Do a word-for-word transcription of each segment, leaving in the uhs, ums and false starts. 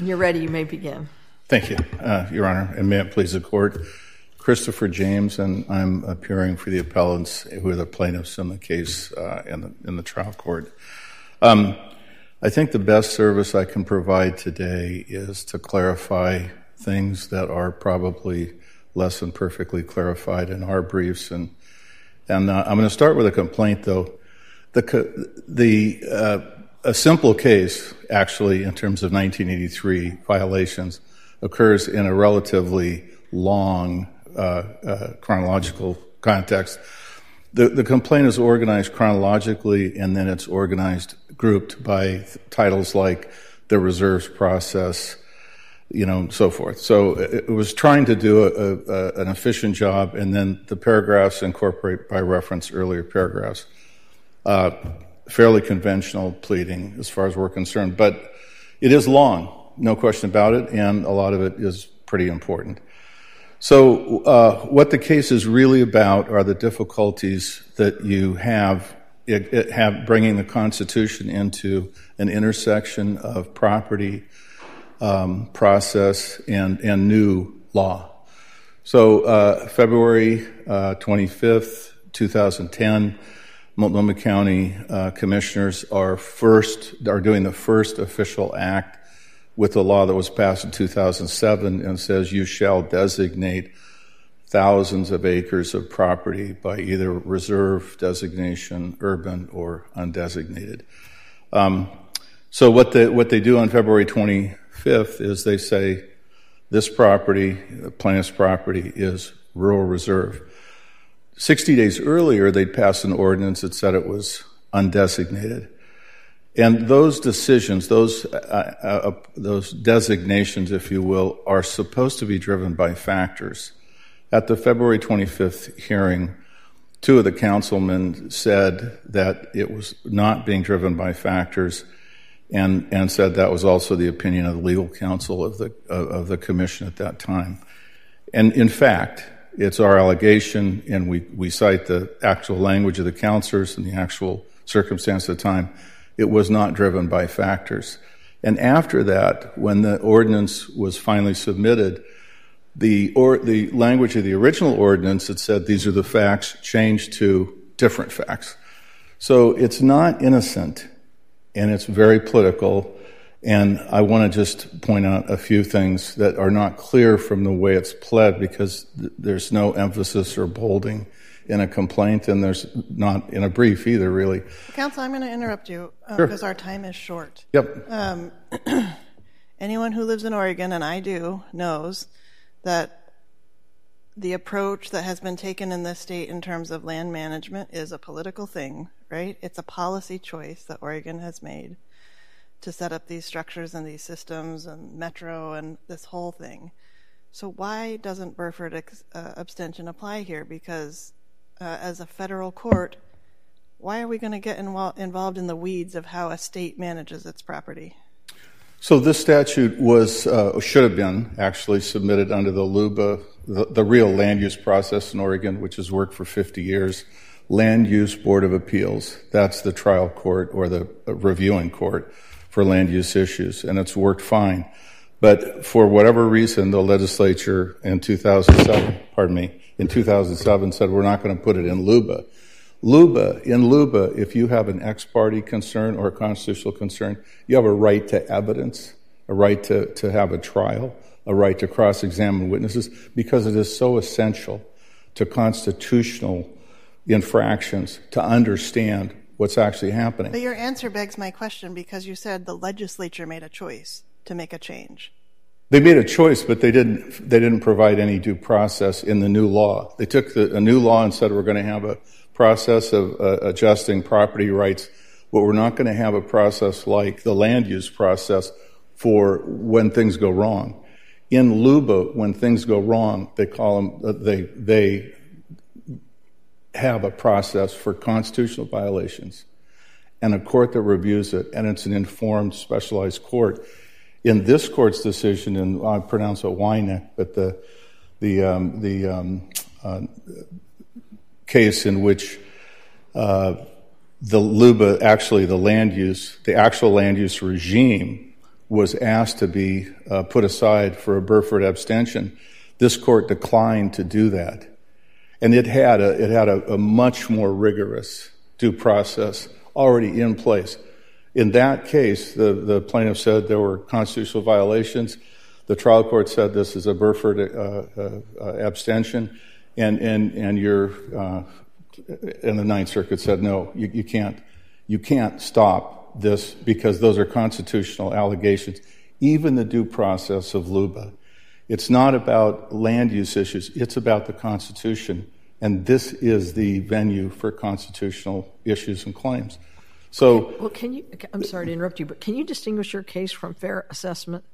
When you're ready, you may begin. Thank you, uh, Your Honor, and may it please the Court. Christopher James, and I'm appearing for the appellants who are the plaintiffs in the case uh, in, the, in the trial court. Um, I think the best service I can provide today is to clarify things that are probably less than perfectly clarified in our briefs. And, and uh, I'm going to start with a complaint, though. The, the uh, a simple case, actually, in terms of nineteen eighty-three violations, occurs in a relatively long uh, uh, chronological context. The, the complaint is organized chronologically, and then it's organized, grouped by th- titles like the reserves process, you know, so forth. So it, it was trying to do a, a, an efficient job, and then the paragraphs incorporate by reference earlier paragraphs. Uh, fairly conventional pleading as far as we're concerned, but it is long, no question about it, and a lot of it is pretty important. So uh, what the case is really about are the difficulties that you have, it, it have bringing the Constitution into an intersection of property, um, process, and, and new law. So uh, February uh, twenty-fifth, twenty ten, Multnomah County uh, commissioners are first are doing the first official act with the law that was passed in two thousand seven and says you shall designate thousands of acres of property by either reserve designation, urban, or undesignated. Um, so what they what they do on February twenty-fifth is they say this property, the plaintiff's property, is rural reserve. Sixty days earlier, they'd passed an ordinance that said it was undesignated. And those decisions, those uh, uh, those designations, if you will, are supposed to be driven by factors. At the February twenty-fifth hearing, two of the councilmen said that it was not being driven by factors, and and said that was also the opinion of the legal counsel of the of, of the commission at that time. And in fact, it's our allegation, and we, we cite the actual language of the counselors and the actual circumstance at the time, it was not driven by factors. And after that, when the ordinance was finally submitted, the or, the language of the original ordinance that said these are the facts changed to different facts. So it's not innocent, and it's very political. And I want to just point out a few things that are not clear from the way it's pled, because th- there's no emphasis or bolding in a complaint, and there's not in a brief either, really. Counsel, I'm going to interrupt you uh, because sure. our time is short. Yep. Um, anyone who lives in Oregon, and I do, knows that the approach that has been taken in this state in terms of land management is a political thing, right? It's a policy choice that Oregon has made to set up these structures and these systems and metro and this whole thing. So why doesn't Burford ex- uh, abstention apply here? Because uh, as a federal court, why are we going to get invo- involved in the weeds of how a state manages its property? So this statute was, uh, should have been actually submitted under the L U B A, the, the real land use process in Oregon, which has worked for fifty years. Land Use Board of Appeals, that's the trial court or the uh, reviewing court for land use issues, and it's worked fine. But for whatever reason, the legislature in two thousand seven, pardon me, in two thousand seven said we're not going to put it in L U B A. L U B A, in L U B A, if you have an ex parte concern or a constitutional concern, you have a right to evidence, a right to, to have a trial, a right to cross-examine witnesses, because it is so essential to constitutional infractions to understand what's actually happening. But your answer begs my question, because you said the legislature made a choice to make a change. They made a choice, but they didn't they didn't provide any due process in the new law. They took the, a new law and said we're going to have a process of uh, adjusting property rights, but we're not going to have a process like the land use process for when things go wrong. In L U B A, when things go wrong, they call them, uh, they they have a process for constitutional violations and a court that reviews it, and it's an informed, specialized court. In this court's decision, and I pronounce it Wyneck, but the the um, the um, uh, case in which uh, the L U B A, actually the land use, the actual land use regime was asked to be uh, put aside for a Burford abstention, this court declined to do that. And it had a, it had a, a much more rigorous due process already in place. In that case, the, the plaintiff said there were constitutional violations. The trial court said this is a Burford uh, uh, uh, abstention, and and and your uh, and the Ninth Circuit said no, you, you can't you can't stop this because those are constitutional allegations. Even the due process of LUBA, it's not about land use issues; it's about the Constitution, and this is the venue for constitutional issues and claims. So, well, can you? I'm sorry to interrupt you, but can you distinguish your case from fair assessment?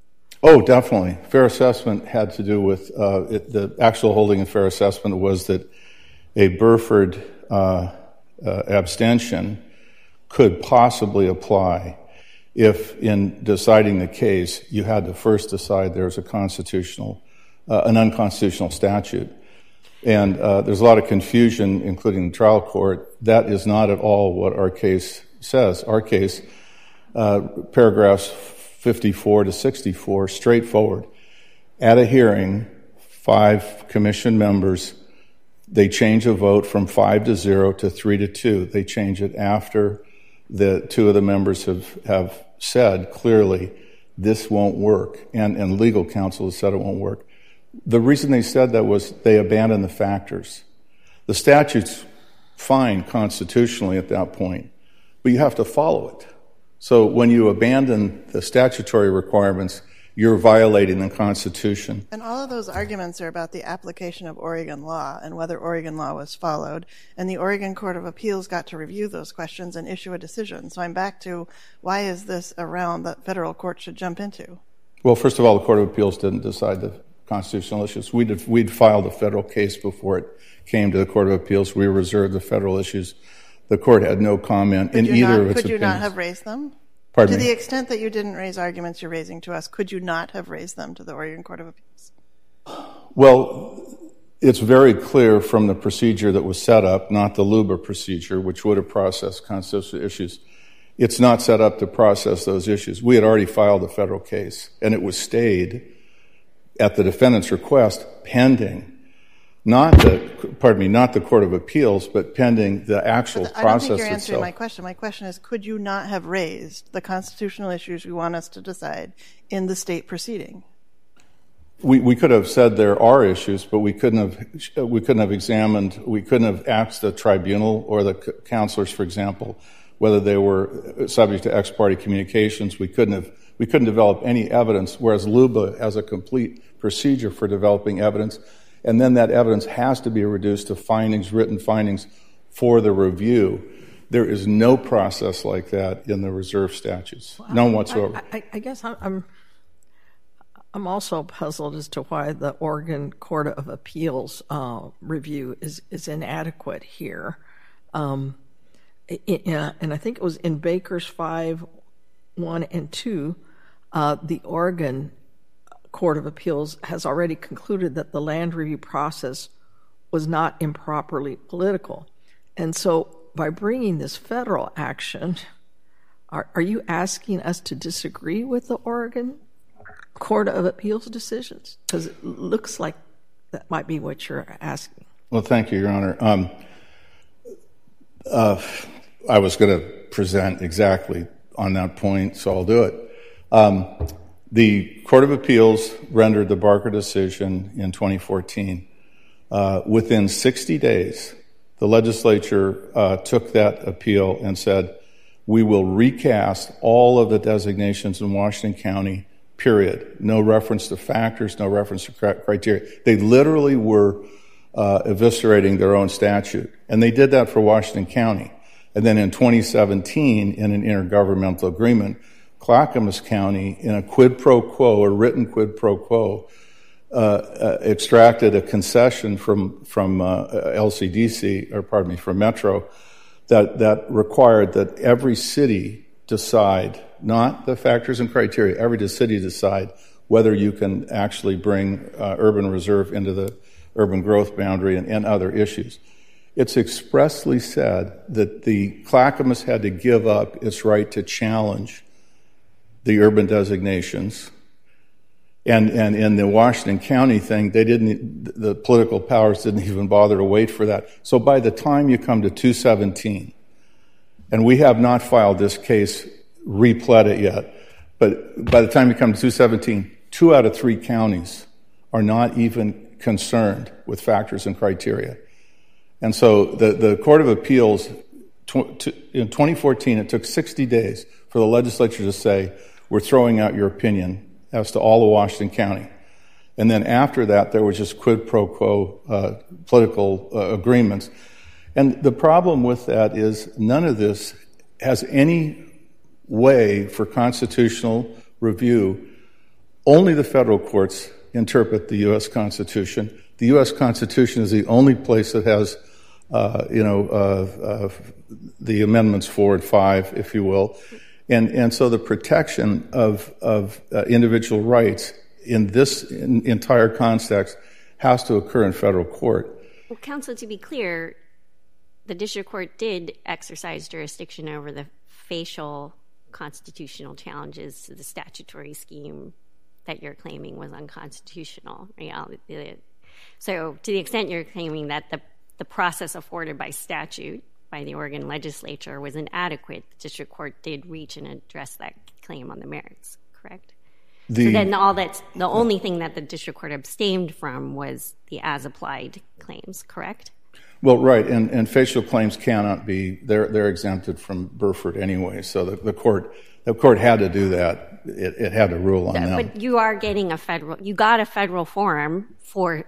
Oh, definitely. Fair assessment had to do with uh, it, the actual holding in fair assessment was that a Burford uh, uh, abstention could possibly apply if, in deciding the case, you had to first decide there was a constitutional, uh, an unconstitutional statute. And uh, there's a lot of confusion, including the trial court. That is not at all what our case says. Our case, uh, paragraphs fifty-four to sixty-four, straightforward. At a hearing, five commission members, they change a vote from five to zero to three to two. They change it after the two of the members have, have said clearly this won't work, and, and legal counsel has said it won't work. The reason they said that was they abandoned the factors. The statute's fine constitutionally at that point, but you have to follow it. So when you abandon the statutory requirements, you're violating the Constitution. And all of those arguments are about the application of Oregon law and whether Oregon law was followed. And the Oregon Court of Appeals got to review those questions and issue a decision. So I'm back to, why is this a realm that federal courts should jump into? Well, first of all, the Court of Appeals didn't decide the constitutional issues. We'd, we'd filed a federal case before it came to the Court of Appeals. We reserved the federal issues. The court had no comment in either not, of its Could you opinions. not have raised them? Pardon to me? the extent that you didn't raise arguments you're raising to us, could you not have raised them to the Oregon Court of Appeals? Well, it's very clear from the procedure that was set up, not the LUBA procedure, which would have processed constitutional issues. It's not set up to process those issues. We had already filed a federal case, and it was stayed at the defendant's request pending, not the, pardon me, not the Court of Appeals, but pending the actual but process itself. I don't think you're answering my question. My question is, could you not have raised the constitutional issues you want us to decide in the state proceeding? We, we could have said there are issues, but we couldn't have we couldn't have examined, we couldn't have asked the tribunal or the counselors, for example, whether they were subject to ex parte communications. We couldn't have we couldn't develop any evidence, whereas LUBA has a complete procedure for developing evidence, and then that evidence has to be reduced to findings, written findings for the review. There is no process like that in the reserve statutes, well, none whatsoever. I, I, I guess I'm I'm also puzzled as to why the Oregon Court of Appeals uh, review is is inadequate here. Um, it, uh, and I think it was in Baker's five, one and two, uh, the Oregon Court of Appeals has already concluded that the land review process was not improperly political. And so by bringing this federal action, are, are you asking us to disagree with the Oregon Court of Appeals decisions? Because it looks like that might be what you're asking. Well, thank you, Your Honor. Um, uh, I was going to present exactly on that point, so I'll do it. Um, the Court of Appeals rendered the Barker decision in twenty fourteen. Uh, within sixty days, the legislature uh, took that appeal and said, we will recast all of the designations in Washington County, period. No reference to factors, no reference to criteria. They literally were uh, eviscerating their own statute. And they did that for Washington County. And then in twenty seventeen, in an intergovernmental agreement, Clackamas County, in a quid pro quo, a written quid pro quo, uh, uh, extracted a concession from from uh, L C D C, or pardon me, from Metro, that that required that every city decide, not the factors and criteria, every city decide whether you can actually bring uh, urban reserve into the urban growth boundary and, and other issues. It's expressly said that the Clackamas had to give up its right to challenge the urban designations. And, and in the Washington County thing, they didn't, the political powers didn't even bother to wait for that. So by the time you come to two seventeen, and we have not filed this case, replet it yet, but by the time you come to two seventeen, two out of three counties are not even concerned with factors and criteria. And so the, the Court of Appeals, tw- to, in twenty fourteen, it took sixty days for the legislature to say, we're throwing out your opinion as to all of Washington County. And then after that, there was just quid pro quo uh, political uh, agreements. And the problem with that is none of this has any way for constitutional review. Only the federal courts interpret the U S Constitution. The U S Constitution is the only place that has, uh, you know, uh, uh, the amendments four and five, if you will. And and so the protection of of uh, individual rights in this in, entire context has to occur in federal court. Well, counsel, to be clear, the district court did exercise jurisdiction over the facial constitutional challenges to the statutory scheme that you're claiming was unconstitutional. So to the extent you're claiming that the, the process afforded by statute by the Oregon legislature was inadequate, the district court did reach and address that claim on the merits, correct? The, so then all that's, the only thing that the district court abstained from was the as-applied claims, correct? Well, right, and, and facial claims cannot be, they're, they're exempted from Burford anyway, so the, the court the court had to do that. It, it had to rule on that. But you are getting a federal, you got a federal forum for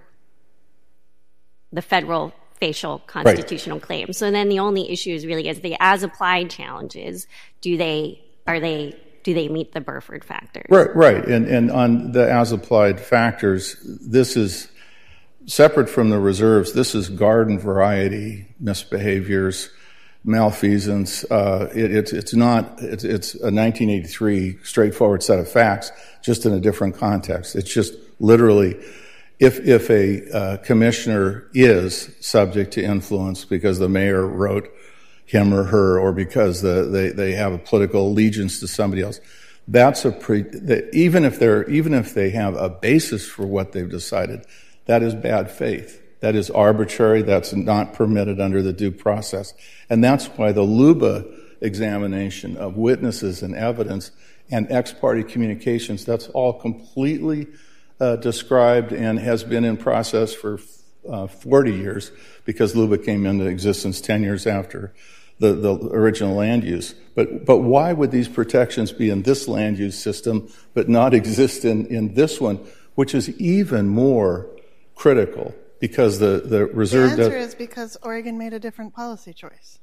the federal facial constitutional right. claim. So then the only issue is really is the as-applied challenges, do they, are they, do they meet the Burford factors? Right, right, and, and on the as-applied factors, this is separate from the reserves. This is garden variety misbehaviors, malfeasance. Uh, it, it's it's not. It's, it's a nineteen eighty-three straightforward set of facts, just in a different context. It's just literally, if if a uh, commissioner is subject to influence because the mayor wrote him or her, or because the, they they have a political allegiance to somebody else, that's a pre. The, even if they're even if they have a basis for what they've decided, that is bad faith. That is arbitrary. That's not permitted under the due process. And that's why the LUBA examination of witnesses and evidence and ex-parte communications, that's all completely uh, described and has been in process for uh, forty years, because LUBA came into existence ten years after the, the original land use. But but why would these protections be in this land use system but not exist in, in this one, which is even more critical? Because the, the reserve... The answer is because Oregon made a different policy choice.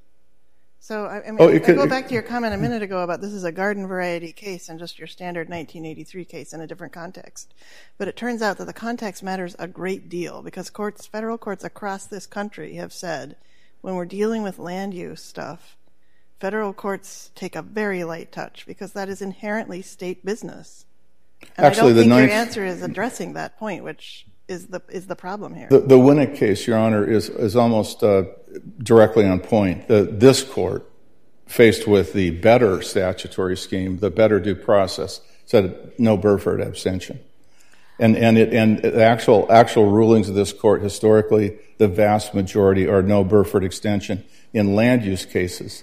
So, I, I mean, oh, I could, go back to your comment a minute ago about this is a garden variety case and just your standard nineteen eighty-three case in a different context. But it turns out that the context matters a great deal, because courts, federal courts across this country have said, when we're dealing with land use stuff, federal courts take a very light touch, because that is inherently state business. And Actually, I don't the think ninth... your answer is addressing that point, which... is the is the problem here. The, the Winnick case, Your Honor, is, is almost uh, directly on point. The, this court, faced with the better statutory scheme, the better due process, said no Burford abstention. And and it and the actual actual rulings of this court historically, the vast majority are no Burford extension in land use cases.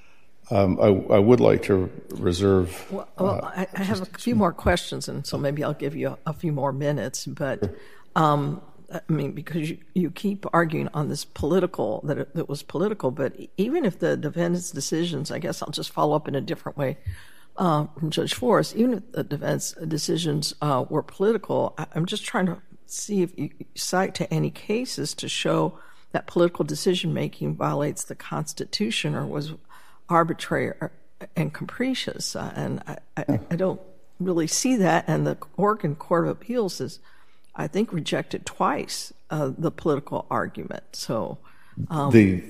Um, I, I would like to reserve. Well, well uh, I, I have a few more questions, and so maybe I'll give you a, a few more minutes. But um, I mean, because you, you keep arguing on this political, that it, that was political. But even if the defendant's decisions, I guess I'll just follow up in a different way uh, from Judge Forrest. Even if the defense decisions uh, were political, I, I'm just trying to see if you cite to any cases to show that political decision making violates the Constitution or was arbitrary and capricious, uh, and I, I, I don't really see that. And the Oregon Court of Appeals has, I think, rejected twice uh, the political argument. So, um, the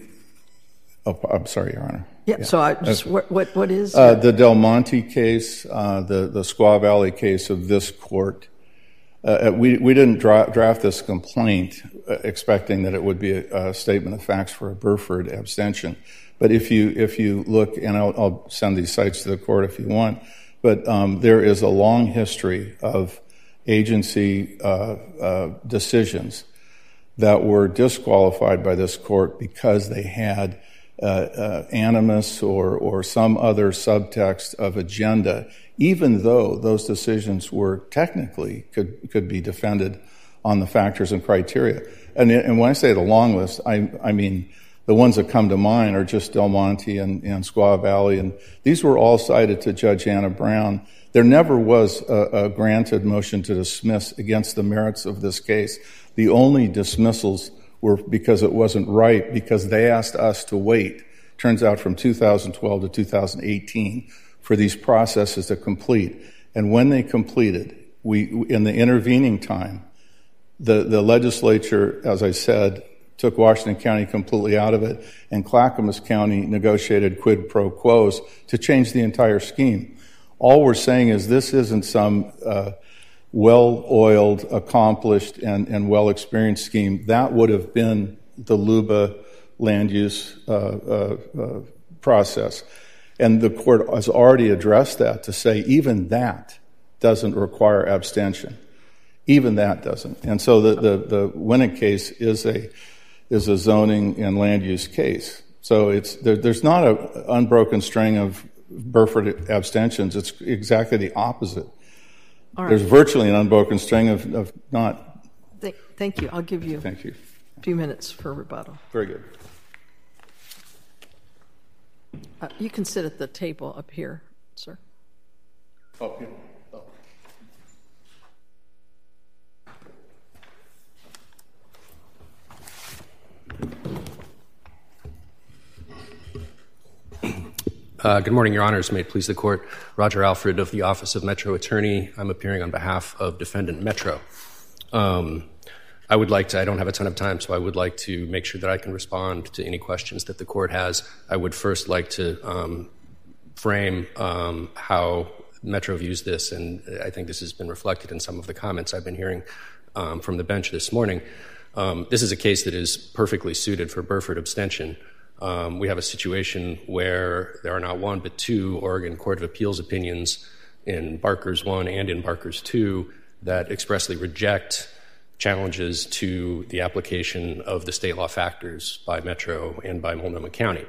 oh, I'm sorry, Your Honor. Yeah. yeah. So, I just uh, what what what is uh, the Del Monte case, uh, the the Squaw Valley case of this court? Uh, we we didn't dra- draft this complaint uh, expecting that it would be a, a statement of facts for a Burford abstention. But if you if you look, and I'll, I'll send these cites to the court if you want, but um, there is a long history of agency uh, uh, decisions that were disqualified by this court because they had uh, uh, animus or, or some other subtext of agenda, even though those decisions were technically could, could be defended on the factors and criteria. And, and when I say the long list, I, I mean the ones that come to mind are just Del Monte and, and Squaw Valley, and these were all cited to Judge Anna Brown. There never was a, a granted motion to dismiss against the merits of this case. The only dismissals were because it wasn't right, because they asked us to wait, turns out from two thousand twelve to two thousand eighteen, for these processes to complete. And when they completed, we, in the intervening time, the, the legislature, as I said, took Washington County completely out of it, and Clackamas County negotiated quid pro quos to change the entire scheme. All we're saying is this isn't some uh, well-oiled, accomplished, and, and well-experienced scheme. That would have been the LUBA land use uh, uh, uh, process. And the court has already addressed that to say even that doesn't require abstention. Even that doesn't. And so the, the, the Winnick case is a is a zoning and land use case. So it's there, there's not an unbroken string of Burford abstentions. It's exactly the opposite. All right. There's virtually an unbroken string of, of not. Th- thank you. I'll give you Thank you. a few minutes for rebuttal. Very good. Uh, you can sit at the table up here, sir. Oh, yeah. Oh. Uh, good morning, Your Honors. May it please the Court. Roger Alfred of the Office of Metro Attorney. I'm appearing on behalf of Defendant Metro. Um, I would like to, I don't have a ton of time, so I would like to make sure that I can respond to any questions that the Court has. I would first like to um, frame um, how Metro views this, and I think this has been reflected in some of the comments I've been hearing um, from the bench this morning. Um, this is a case that is perfectly suited for Burford abstention. Um, we have a situation where there are not one but two Oregon Court of Appeals opinions in Barker's one and in Barker's two that expressly reject challenges to the application of the state law factors by Metro and by Multnomah County.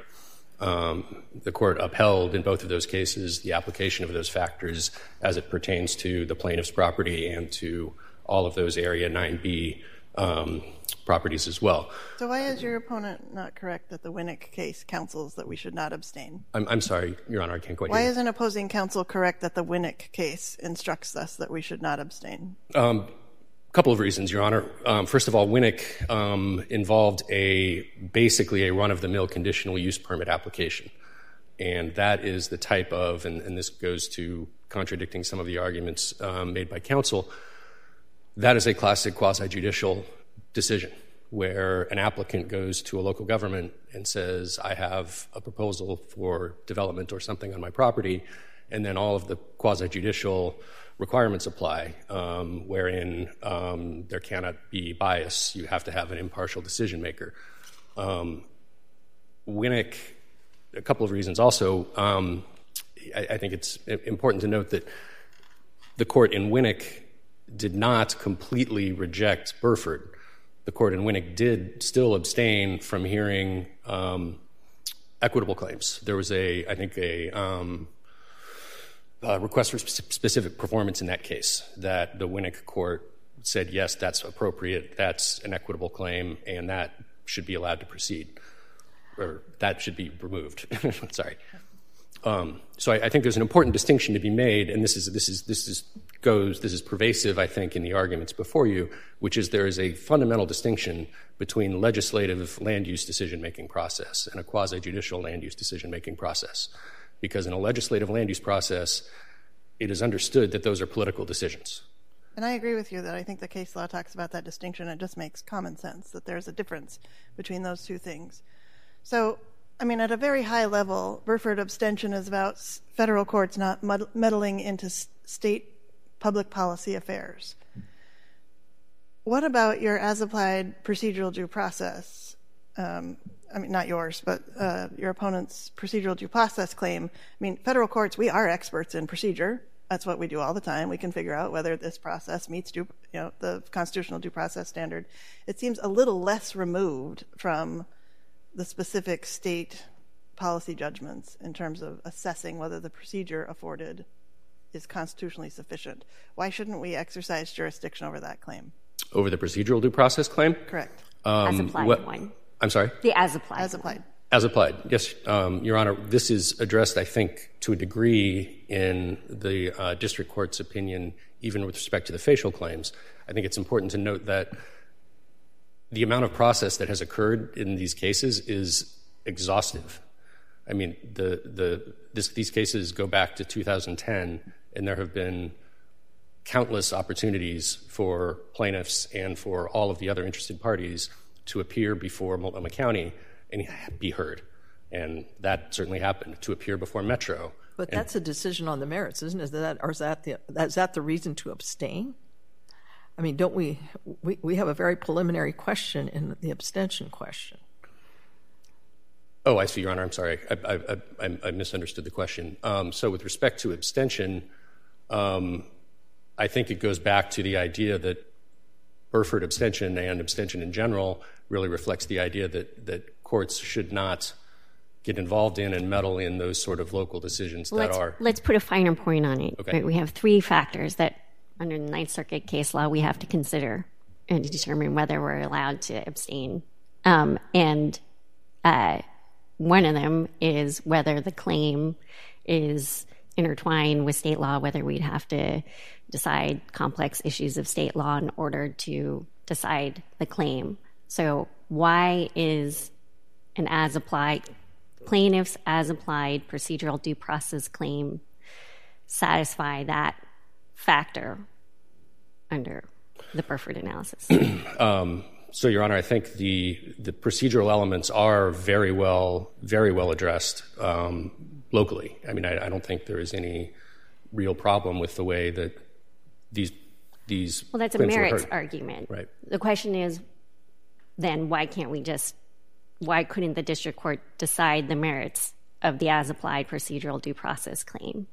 Um, the court upheld in both of those cases the application of those factors as it pertains to the plaintiff's property and to all of those Area nine B um, properties as well. So why is your opponent not correct that the Winnick case counsels that we should not abstain? I'm, I'm sorry, Your Honor, I can't quite Why hear you. isn't opposing counsel correct that the Winnick case instructs us that we should not abstain? Um, a couple of reasons, Your Honor. Um, first of all, Winnick um, involved a basically a run-of-the-mill conditional use permit application. And that is the type of, and, and this goes to contradicting some of the arguments um, made by counsel, that is a classic quasi-judicial decision where an applicant goes to a local government and says, I have a proposal for development or something on my property, and then all of the quasi-judicial requirements apply, um, wherein um, there cannot be bias. You have to have an impartial decision maker. Um, Winnick, a couple of reasons also, um, I, I think it's important to note that the court in Winnick did not completely reject Burford. The court in Winnick did still abstain from hearing um, equitable claims. There was a, I think, a, um, a request for sp- specific performance in that case that the Winnick court said, yes, that's appropriate, that's an equitable claim, and that should be allowed to proceed, or that should be removed. Sorry. Um, so I, I think there's an important distinction to be made, and this is this is this is goes this is pervasive, I think, in the arguments before you, which is there is a fundamental distinction between legislative land use decision making process and a quasi-judicial land use decision making process, because in a legislative land use process, it is understood that those are political decisions. And I agree with you that I think the case law talks about that distinction. It just makes common sense that there's a difference between those two things. So, I mean, at a very high level, Burford abstention is about federal courts not meddling into state public policy affairs. What about your as-applied procedural due process? Um, I mean, not yours, but uh, your opponent's procedural due process claim. I mean, federal courts, we are experts in procedure. That's what we do all the time. We can figure out whether this process meets due, you know, the constitutional due process standard. It seems a little less removed from the specific state policy judgments in terms of assessing whether the procedure afforded is constitutionally sufficient. Why shouldn't we exercise jurisdiction over that claim? Over the procedural due process claim? Correct. Um, as applied what, one. I'm sorry? The as applied. As applied. As applied, yes, um, Your Honor. This is addressed, I think, to a degree in the uh, district court's opinion, even with respect to the facial claims. I think it's important to note that the amount of process that has occurred in these cases is exhaustive. I mean, the the this, these cases go back to two thousand ten, and there have been countless opportunities for plaintiffs and for all of the other interested parties to appear before Multnomah County and be heard. And that certainly happened, to appear before Metro. But and that's a decision on the merits, isn't it? Is that, or is that the, is that the reason to abstain? I mean, don't we, we, we have a very preliminary question in the abstention question. Oh, I see, Your Honor. I'm sorry. I, I, I, I misunderstood the question. Um, so with respect to abstention, um, I think it goes back to the idea that Burford abstention and abstention in general really reflects the idea that, that courts should not get involved in and meddle in those sort of local decisions that let's, are... Let's put a finer point on it. Okay. Right? We have three factors that, under the Ninth Circuit case law, we have to consider and to determine whether we're allowed to abstain. Um, and uh, one of them is whether the claim is intertwined with state law, whether we'd have to decide complex issues of state law in order to decide the claim. So why is an as-applied, plaintiff's as-applied procedural due process claim satisfy that factor under the Burford analysis? um, so, Your Honor, I think the the procedural elements are very well, very well addressed um, locally. I mean, I, I don't think there is any real problem with the way that these these well, that's a claims were merits heard. argument. Right. The question is, then why can't we just, why couldn't the district court decide the merits of the as-applied procedural due process claim?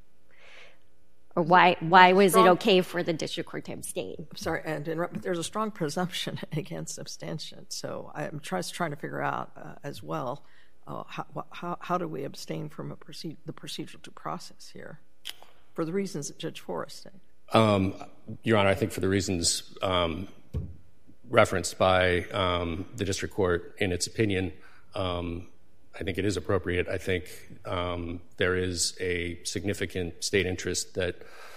Or why why was it okay for the district court to abstain? I'm sorry, and to interrupt, but there's a strong presumption against abstention. So I'm just trying to figure out uh, as well, uh, how, how how do we abstain from a proceed, the procedural due process here, for the reasons that Judge Forrest stated? Um, Your Honor, I think for the reasons um, referenced by um, the district court in its opinion, um, I think it is appropriate. I think um, there is a significant state interest that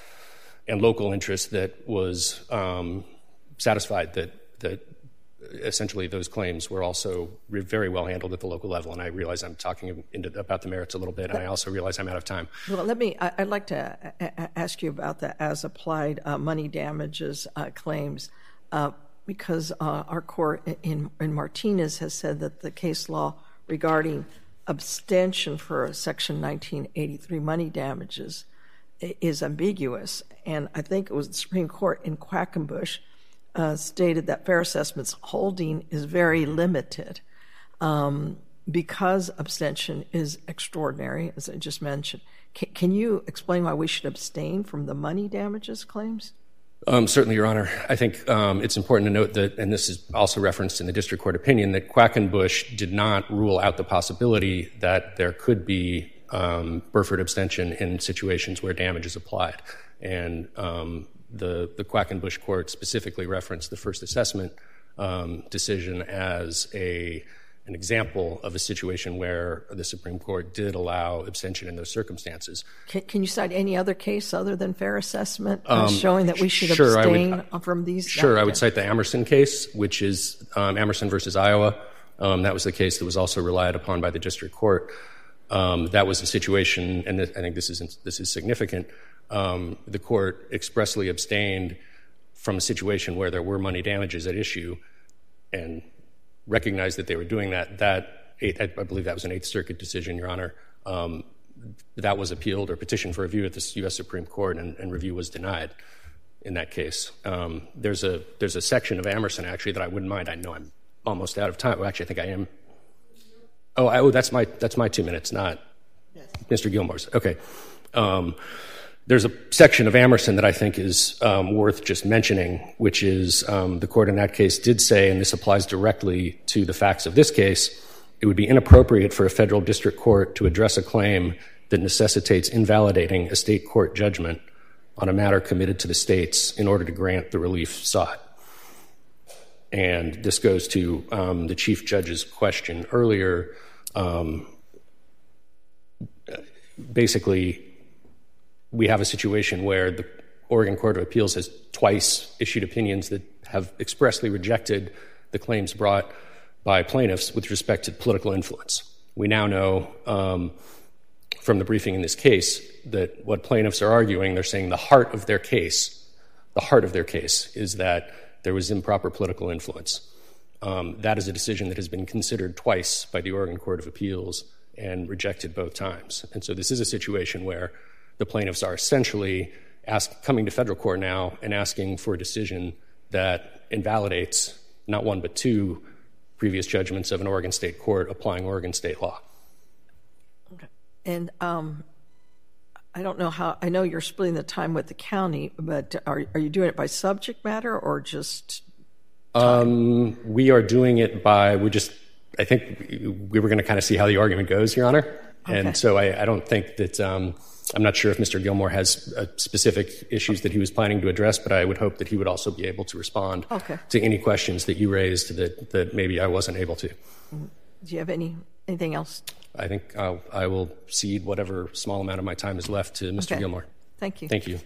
and local interest that was um, satisfied that that essentially those claims were also re- very well handled at the local level. And I realize I'm talking into, about the merits a little bit, and I also realize I'm out of time. Well, let me, I, I'd like to a- a- ask you about the as-applied uh, money damages uh, claims, uh, because uh, our court in, in Martinez has said that the case law regarding abstention for Section nineteen eighty-three money damages is ambiguous. And I think it was the Supreme Court in Quackenbush uh, stated that fair assessment's holding is very limited um, because abstention is extraordinary, as I just mentioned. Can, can you explain why we should abstain from the money damages claims? Um, certainly, Your Honor. I think um, it's important to note that, and this is also referenced in the district court opinion, that Quackenbush did not rule out the possibility that there could be um, Burford abstention in situations where damage is applied. And um, the, the Quackenbush court specifically referenced the first assessment um, decision as a an example of a situation where the Supreme Court did allow abstention in those circumstances. Can, can you cite any other case other than fair assessment uh, um, showing that we should sure, abstain I would, from these? Sure, I would cite the Amerson case, which is um, Amerson versus Iowa. Um, that was the case that was also relied upon by the district court. Um, that was a situation, and I think this is this is significant. Um, the court expressly abstained from a situation where there were money damages at issue, and recognized that they were doing that. That eighth, I believe that was an Eighth Circuit decision, Your Honor. Um, that was appealed or petitioned for review at the U S Supreme Court, and, and review was denied in that case. Um, there's a there's a section of Amerson actually that I wouldn't mind. I know I'm almost out of time. Well, actually, I think I am. Oh, I, oh, that's my that's my two minutes, not yes. Mister Gilmore's. Okay. Um, There's a section of Amerson that I think is um, worth just mentioning, which is um, the court in that case did say, and this applies directly to the facts of this case, it would be inappropriate for a federal district court to address a claim that necessitates invalidating a state court judgment on a matter committed to the states in order to grant the relief sought. And this goes to um, the Chief Judge's question earlier. Um, basically, we have a situation where the Oregon Court of Appeals has twice issued opinions that have expressly rejected the claims brought by plaintiffs with respect to political influence. We now know um, from the briefing in this case that what plaintiffs are arguing, they're saying the heart of their case, the heart of their case is that there was improper political influence. Um, that is a decision that has been considered twice by the Oregon Court of Appeals and rejected both times. And so this is a situation where the plaintiffs are essentially ask, coming to federal court now and asking for a decision that invalidates not one but two previous judgments of an Oregon state court applying Oregon state law. Okay. And um, I don't know how, I know you're splitting the time with the county, but are, are you doing it by subject matter or just time? Um, we are doing it by, we just, I think we were going to kind of see how the argument goes, Your Honor. Okay. And so I, I don't think that, um, I'm not sure if Mister Gilmore has uh, specific issues that he was planning to address, but I would hope that he would also be able to respond okay. to any questions that you raised that, that maybe I wasn't able to. Do you have any anything else? I think I'll, I will cede whatever small amount of my time is left to Mister Okay. Gilmore. Thank you. Thank you.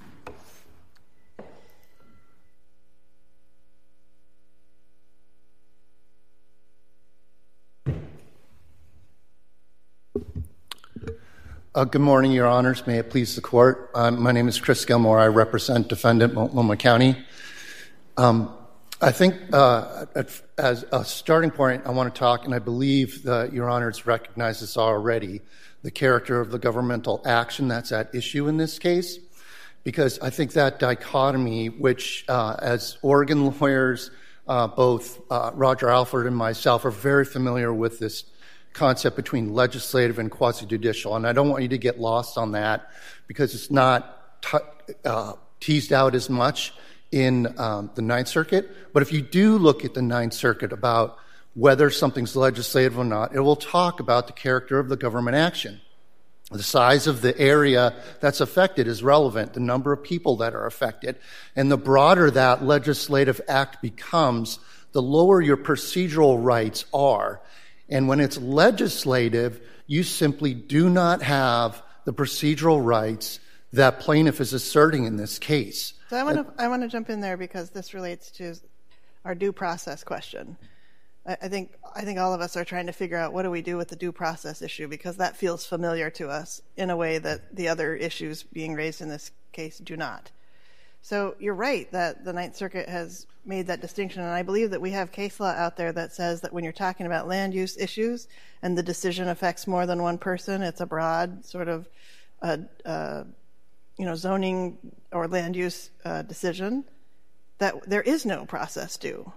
Uh, good morning, Your Honors. May it please the Court. Um, my name is Chris Gilmore. I represent Defendant Multnomah County. Um, I think uh, at, as a starting point, I want to talk, and I believe that Your Honors recognize this already, the character of the governmental action that's at issue in this case, because I think that dichotomy, which uh, as Oregon lawyers, uh, both uh, Roger Alford and myself are very familiar with this concept between legislative and quasi-judicial, and I don't want you to get lost on that because it's not t- uh, teased out as much in um, the Ninth Circuit. But if you do look at the Ninth Circuit about whether something's legislative or not, it will talk about the character of the government action. The size of the area that's affected is relevant, the number of people that are affected, and the broader that legislative act becomes, the lower your procedural rights are. And when it's legislative, you simply do not have the procedural rights that plaintiff is asserting in this case. So I want to I want to jump in there because this relates to our due process question. I, I think I think all of us are trying to figure out what do we do with the due process issue because that feels familiar to us in a way that the other issues being raised in this case do not. So you're right that the Ninth Circuit has made that distinction, and I believe that we have case law out there that says that when you're talking about land use issues and the decision affects more than one person, it's a broad sort of uh, uh, you know, zoning or land use uh, decision, that there is no process due.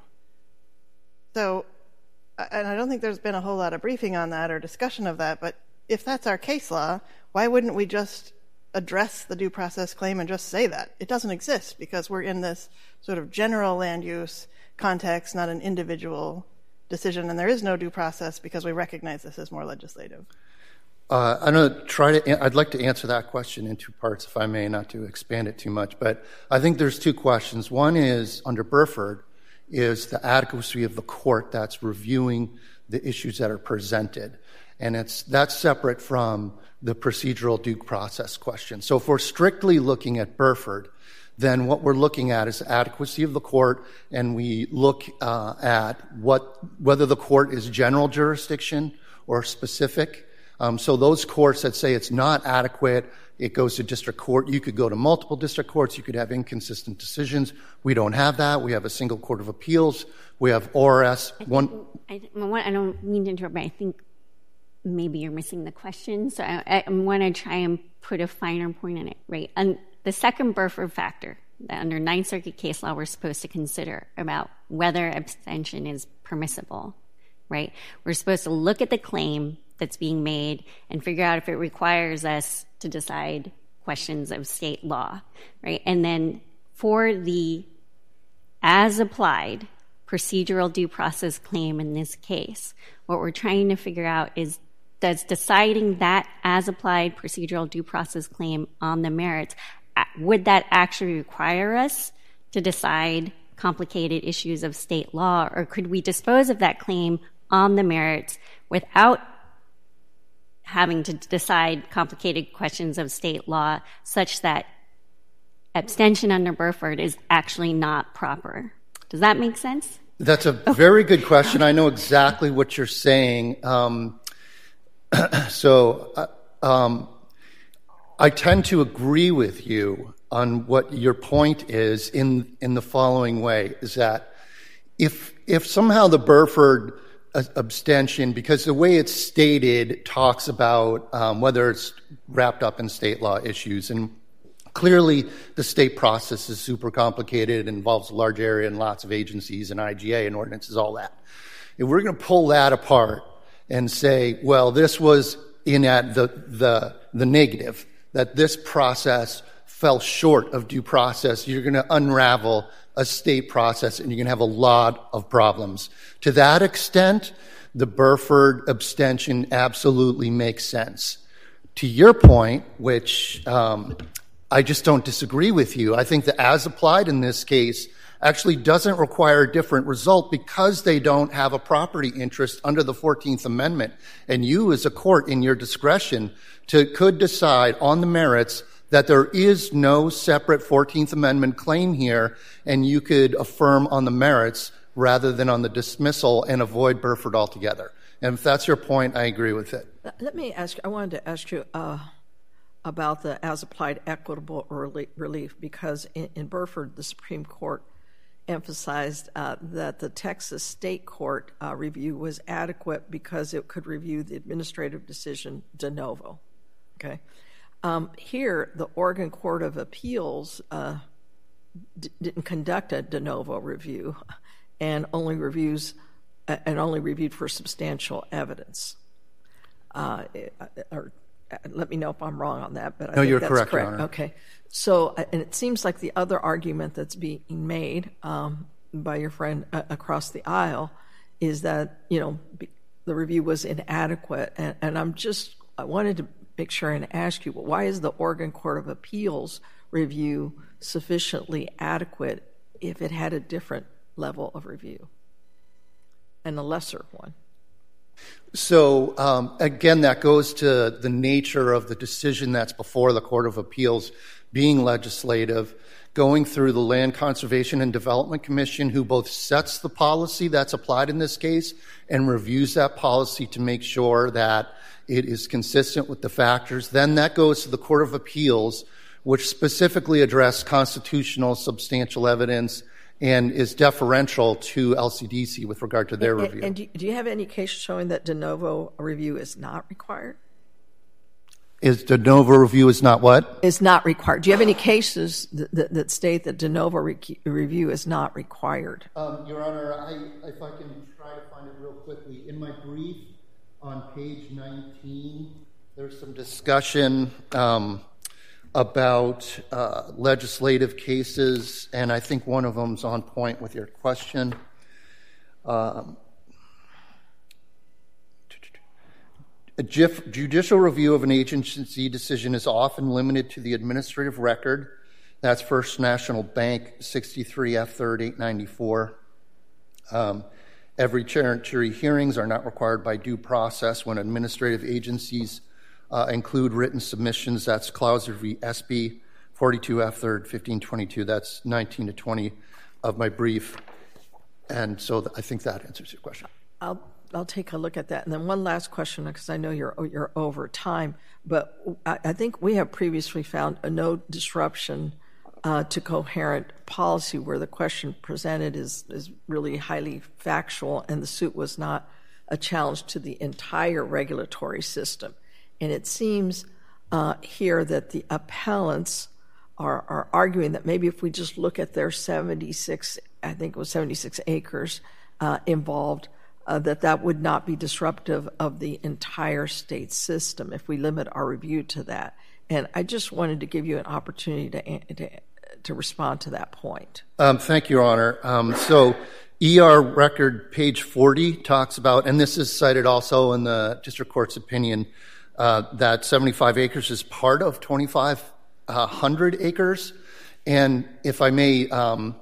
So, and I don't think there's been a whole lot of briefing on that or discussion of that, but if that's our case law, why wouldn't we just address the due process claim and just say that? It doesn't exist because we're in this sort of general land use context, not an individual decision, and there is no due process because we recognize this as more legislative. Uh, I'm going to try to, I'd like to answer that question in two parts, if I may, not to expand it too much, but I think there's two questions. One is, under Burford, is the adequacy of the court that's reviewing the issues that are presented, and it's that's separate from the procedural due process question. So if we're strictly looking at Burford, then what we're looking at is the adequacy of the court, and we look uh, at what whether the court is general jurisdiction or specific. Um, so those courts that say it's not adequate, it goes to district court. You could go to multiple district courts. You could have inconsistent decisions. We don't have that. We have a single court of appeals. We have O R S. I, one. I, I don't mean to interrupt, but I think maybe you're missing the question. So I, I want to try and put a finer point on it, right? And the second Burford factor that under Ninth Circuit case law we're supposed to consider about whether abstention is permissible, right? We're supposed to look at the claim that's being made and figure out if it requires us to decide questions of state law, right? And then for the as-applied procedural due process claim in this case, what we're trying to figure out is, does deciding that as-applied procedural due process claim on the merits, would that actually require us to decide complicated issues of state law, or could we dispose of that claim on the merits without having to decide complicated questions of state law such that abstention under Burford is actually not proper? Does that make sense? That's a very good question. I know exactly what you're saying. Um, so uh, um, I tend to agree with you on what your point is in in the following way, is that if if somehow the Burford abstention, because the way it's stated talks about um, whether it's wrapped up in state law issues, and clearly the state process is super complicated, it involves a large area and lots of agencies and I G A and ordinances, all that. If we're going to pull that apart and say, well, this was in at the the the negative, that this process fell short of due process, you're going to unravel a state process and you're going to have a lot of problems. To that extent, the Burford abstention absolutely makes sense. To your point, which um, I just don't disagree with you, I think that as applied in this case actually doesn't require a different result because they don't have a property interest under the fourteenth Amendment. And you as a court in your discretion to, could decide on the merits that there is no separate fourteenth Amendment claim here, and you could affirm on the merits rather than on the dismissal and avoid Burford altogether. And if that's your point, I agree with it. Let me ask, I wanted to ask you uh, about the as-applied equitable relief, because in, in Burford, the Supreme Court emphasized uh, that the Texas State Court uh, review was adequate because it could review the administrative decision de novo, okay? Um, here, the Oregon Court of Appeals uh, d- didn't conduct a de novo review, and only reviews uh, and only reviewed for substantial evidence. Uh, or uh, let me know if I'm wrong on that. But I no, think you're that's correct, correct. Your Honor. Okay. So, uh, and it seems like the other argument that's being made um, by your friend uh, across the aisle is that, you know, be, the review was inadequate, and, and I'm just I wanted to make sure and ask you, well, why is the Oregon Court of Appeals review sufficiently adequate if it had a different level of review and a lesser one? So, um, again, that goes to the nature of the decision that's before the Court of Appeals being legislative, going through the Land Conservation and Development Commission, who both sets the policy that's applied in this case and reviews that policy to make sure that it is consistent with the factors. Then that goes to the Court of Appeals, which specifically address constitutional substantial evidence and is deferential to L C D C with regard to their and, review. And do you have any cases showing that de novo review is not required? Is de novo review is not what? Is not required. Do you have any cases that, that, that state that de novo re- review is not required? Um, Your Honor, I, if I can try to find it real quickly. In my brief, on page nineteen, there's some discussion um, about uh, legislative cases, and I think one of them's on point with your question. Um, a judicial review of an agency decision is often limited to the administrative record. That's First National Bank, sixty-three F third eight ninety-four. Um, Every jury hearings are not required by due process when administrative agencies uh, include written submissions. That's Clouser v. S B, forty-two F third fifteen twenty-two. That's nineteen to twenty of my brief. And so th- I think that answers your question. I'll I'll take a look at that. And then one last question, because I know you're you're over time, but I, I think we have previously found a no disruption Uh, to coherent policy, where the question presented is, is really highly factual and the suit was not a challenge to the entire regulatory system. And it seems uh, here that the appellants are, are arguing that maybe if we just look at their seventy-six, I think it was seventy-six acres uh, involved, uh, that that would not be disruptive of the entire state system if we limit our review to that. And I just wanted to give you an opportunity to to, to respond to that point. Um, thank you, Your Honor. Um, so E R record page forty talks about, and this is cited also in the district court's opinion, uh, that seventy-five acres is part of twenty-five hundred acres. And if I may, um,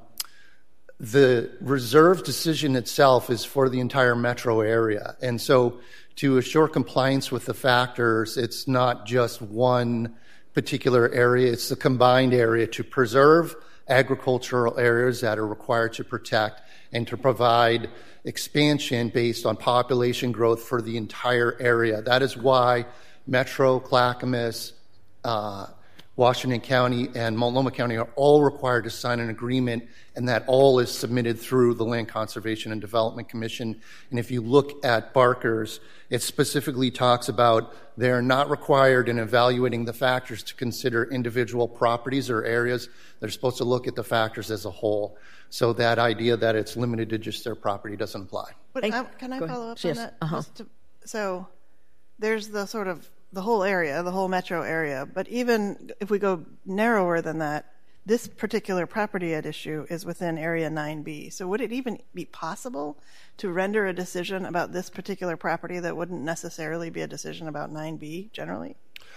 the reserve decision itself is for the entire metro area. And so to assure compliance with the factors, it's not just one particular area, it's the combined area to preserve agricultural areas that are required to protect and to provide expansion based on population growth for the entire area. That is why Metro, Clackamas, uh, Washington County, and Multnomah County are all required to sign an agreement, and that all is submitted through the Land Conservation and Development Commission. And if you look at Barker's, it specifically talks about they're not required in evaluating the factors to consider individual properties or areas. They're supposed to look at the factors as a whole. So that idea that it's limited to just their property doesn't apply. But I, can I Go follow ahead. up Yes. on that? Uh-huh. Just to, so there's the sort of the whole area, the whole metro area. But even if we go narrower than that, this particular property at issue is within Area nine B. So would it even be possible to render a decision about this particular property that wouldn't necessarily be a decision about nine B generally?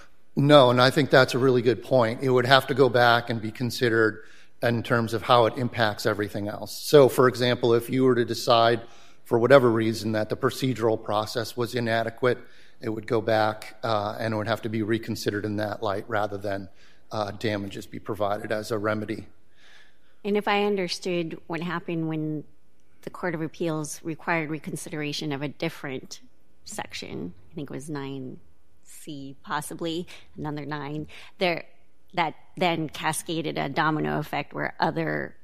No, and I think that's a really good point. It would have to go back and be considered in terms of how it impacts everything else. So, for example, if you were to decide for whatever reason that the procedural process was inadequate, it would go back uh, and it would have to be reconsidered in that light rather than uh, damages be provided as a remedy. And if I understood what happened when the Court of Appeals required reconsideration of a different section, I think it was nine C, possibly, another nine, there, that then cascaded a domino effect where other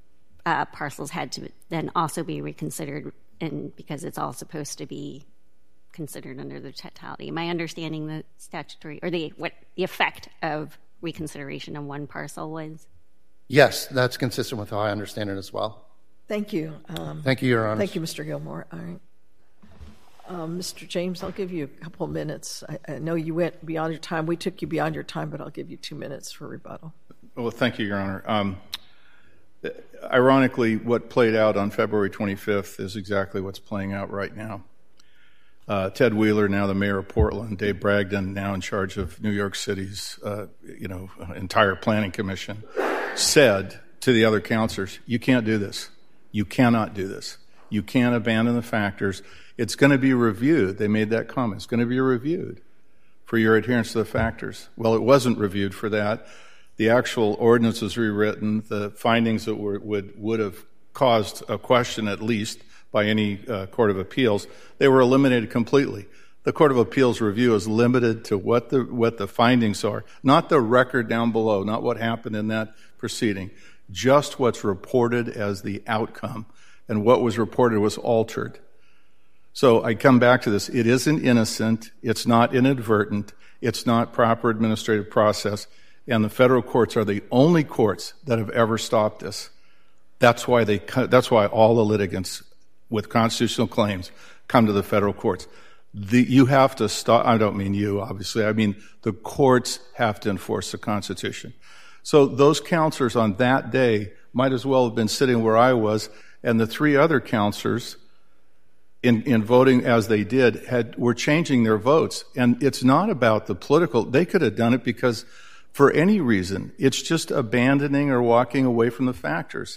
uh, parcels had to then also be reconsidered, and because it's all supposed to be considered under the totality. Am I understanding the statutory, or the what the effect of reconsideration of one parcel was? Yes, that's consistent with how I understand it as well. Thank you. Um, Thank you, Your Honor. Thank you, Mister Gilmore. All right. Um, Mister James, I'll give you a couple of minutes. I, I know you went beyond your time. We took you beyond your time, but I'll give you two minutes for rebuttal. Well, thank you, Your Honor. Um, ironically, what played out on February twenty-fifth is exactly what's playing out right now. Uh, Ted Wheeler, now the mayor of Portland, Dave Bragdon, now in charge of New York City's, uh, you know, entire planning commission, said to the other counselors, you can't do this. You cannot do this. You can't abandon the factors. It's going to be reviewed. They made that comment. It's going to be reviewed for your adherence to the factors. Well, it wasn't reviewed for that. The actual ordinance was rewritten. The findings that were, would, would have caused a question, at least, by any uh, Court of Appeals, they were eliminated completely. The Court of Appeals review is limited to what the what the findings are, not the record down below, not what happened in that proceeding, just what's reported as the outcome, and what was reported was altered. So I come back to this. It isn't innocent. It's not inadvertent. It's not proper administrative process, and the federal courts are the only courts that have ever stopped this. That's why they. That's why all the litigants with constitutional claims come to the federal courts. The, you have to stop, I don't mean you, obviously, I mean the courts have to enforce the Constitution. So those counselors on that day might as well have been sitting where I was, and the three other counselors, in, in voting as they did, had were changing their votes. And it's not about the political, they could have done it because for any reason, it's just abandoning or walking away from the factors.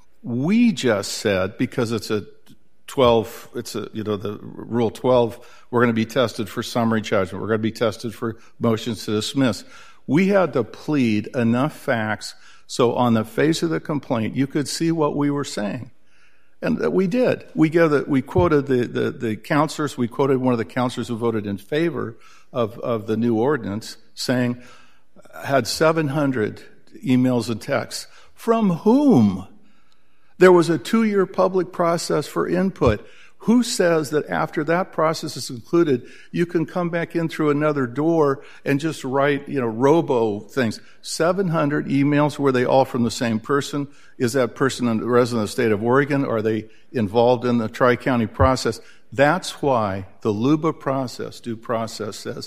We just said, because it's a twelve, it's a, you know, the Rule twelve, we're going to be tested for summary judgment. We're going to be tested for motions to dismiss. We had to plead enough facts so on the face of the complaint, you could see what we were saying. And we did. We gave the, we quoted the, the, the counselors, we quoted one of the counselors who voted in favor of, of the new ordinance, saying, had seven hundred emails and texts. From whom? There was a two-year public process for input. Who says that after that process is concluded, you can come back in through another door and just write, you know, robo things? seven hundred emails, were they all from the same person? Is that person a resident of the state of Oregon? Are they involved in the Tri-County process? That's why the LUBA process, due process, says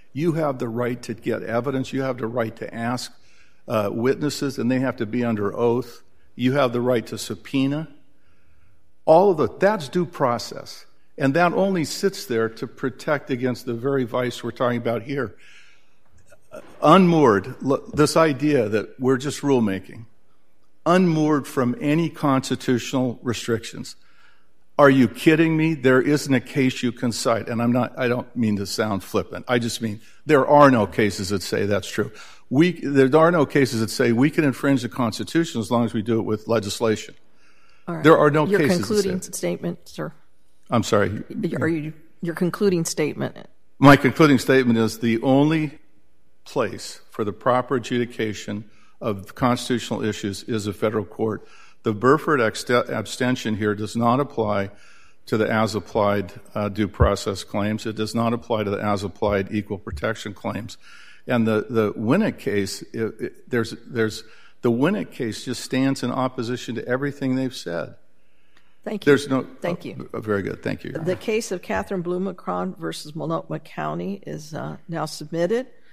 You have the right to get evidence. You have the right to ask uh, witnesses, and they have to be under oath. You have the right to subpoena. All of the, that's due process. And that only sits there to protect against the very vice we're talking about here. Unmoored, this idea that we're just rulemaking, unmoored from any constitutional restrictions. Are you kidding me? There isn't a case you can cite, and I'm not, I don't mean to sound flippant. I just mean there are no cases that say that's true. We, there are no cases that say we can infringe the Constitution as long as we do it with legislation. All right. There are no your cases. Your concluding that say statement, sir. I'm sorry. Are you your concluding statement? My concluding statement is the only place for the proper adjudication of constitutional issues is a federal court. The Burford abstention here does not apply to the as-applied uh, due process claims. It does not apply to the as-applied equal protection claims. And the, the Winnick case, it, it, there's, there's, the Winnick case just stands in opposition to everything they've said. Thank you. There's no. Thank you. Oh, very good. Thank you. The case of Catherine Blumenkron versus Multnomah County is uh, now submitted.